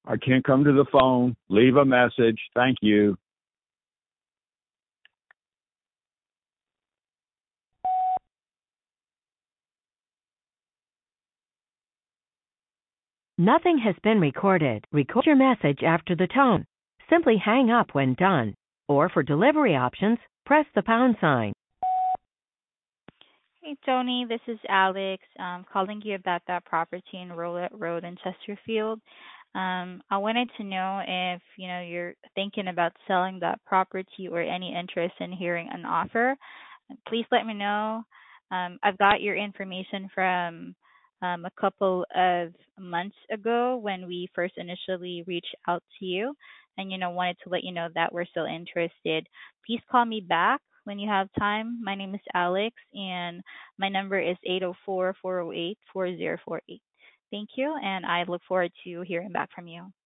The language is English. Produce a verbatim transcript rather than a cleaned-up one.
I can't come to the phone. Leave a message. Thank you. Nothing has been recorded. Record your message after the tone. Simply hang up when done. Or for delivery options, press the pound sign. Hey, Tony, this is Alex. Um, calling you about that property in Rowlett Road in Chesterfield. Um, I wanted to know if you know you're thinking about selling that property or any interest in hearing an offer. Please let me know. Um, I've got your information from um, a couple of months ago when we first initially reached out to you, and you know wanted to let you know that we're still interested. Please call me back when you have time. My name is Alex, and my number is eight zero four, four zero eight, four zero four eight. Thank you, and I look forward to hearing back from you.